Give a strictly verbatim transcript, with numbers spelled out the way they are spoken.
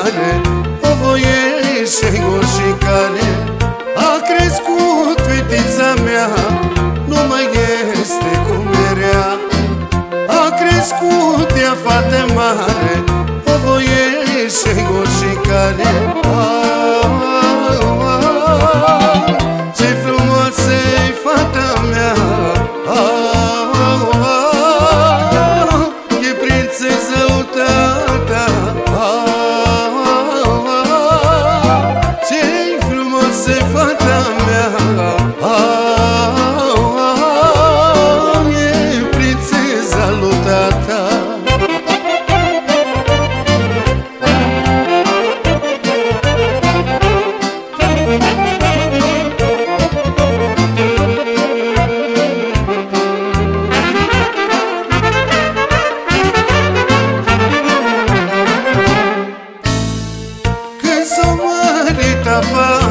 mare, o voiește și care a crescut fetița mea, nu mai este cum era. A crescut ea fată mare, o voiește și care ce frumoasă-i fata mea, e prințeza tata. Ce-i frumoasă-i fata mea, e prințeza lui tata. Când s-o mărit afară,